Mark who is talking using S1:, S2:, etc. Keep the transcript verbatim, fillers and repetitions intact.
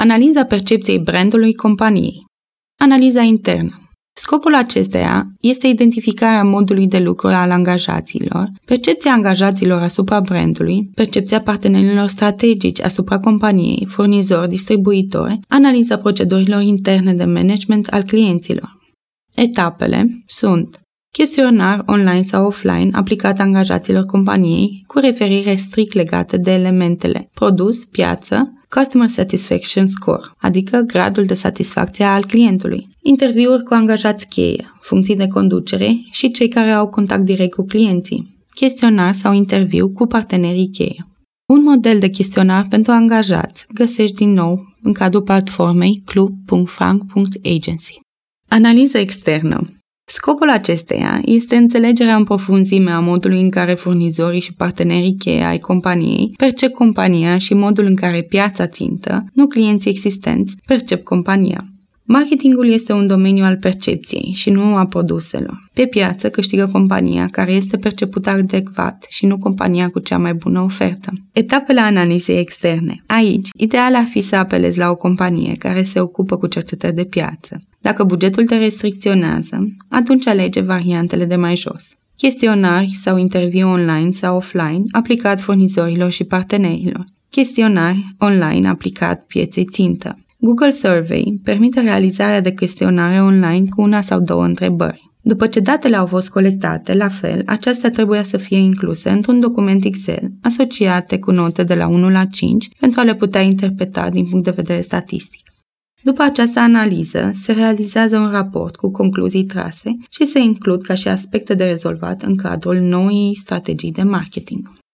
S1: Analiza percepției brandului companiei. Analiza internă. Scopul acesteia este identificarea modului de lucru al angajaților, percepția angajaților asupra brandului, percepția partenerilor strategici asupra companiei, furnizori, distribuitori, analiza procedurilor interne de management al clienților. Etapele sunt chestionar online sau offline aplicat angajaților companiei cu referire strict legate de elementele produs, piață, Customer Satisfaction Score, adică gradul de satisfacție al clientului, interviuri cu angajați cheie, funcții de conducere și cei care au contact direct cu clienții, chestionar sau interviu cu partenerii cheie. Un model de chestionar pentru angajați găsești din nou în cadrul platformei club punct frank punct agency. Analiză externă. Scopul acesteia este înțelegerea în profunzime a modului în care furnizorii și partenerii cheie ai companiei percep compania și modul în care piața țintă, nu clienții existenți, percep compania. Marketingul este un domeniu al percepției și nu a produselor. Pe piață câștigă compania care este percepută adecvat și nu compania cu cea mai bună ofertă. Etapele analizei externe. Aici, ideal ar fi să apelezi la o companie care se ocupă cu cercetări de piață. Dacă bugetul te restricționează, atunci alege variantele de mai jos. Chestionari sau interviu online sau offline aplicat furnizorilor și partenerilor. Chestionari online aplicat pieței țintă. Google Survey permite realizarea de chestionare online cu una sau două întrebări. După ce datele au fost colectate, la fel, acestea trebuie să fie incluse într-un document Excel, asociate cu note de la unu la cinci, pentru a le putea interpreta din punct de vedere statistic. După această analiză, se realizează un raport cu concluzii trase și se includ ca și aspecte de rezolvat în cadrul noii strategii de marketing.